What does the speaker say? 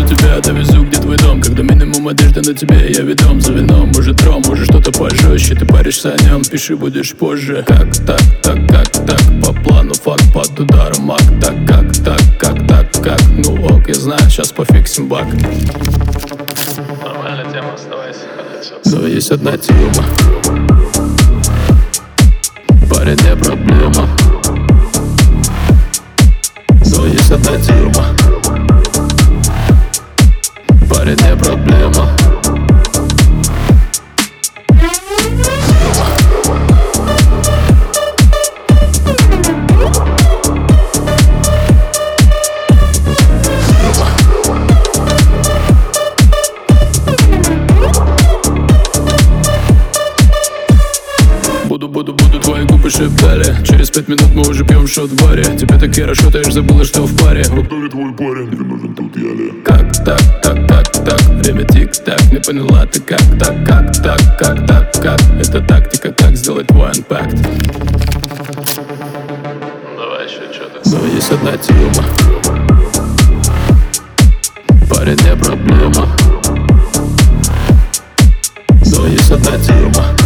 за тебя довезу, где твой дом. Когда минимум одежды на тебе, я ведом за вином. Может ром, может что-то пожестче. Ты паришься о нем, пиши, будешь позже. Как так, по плану факт, под ударом маг. Так, как, ну ок, я знаю, сейчас пофиксим баг. Нормальная тема, оставайся. Но есть одна тема. Парень, не проблема. Но есть одна тема. Парень, не проблема. Буду твои губы шептали. Через 5 минут мы уже пьем шот в баре. Тебе так хорошо, ты аж забыла, что в паре. А кто ли твой парень? Тебе нужен тут я ли? Как так, время тик-так. Не поняла ты как так. Это тактика, как сделать твой анпакт. Давай еще что-то. Но есть одна тема. Парень, не проблема. Но есть одна тема.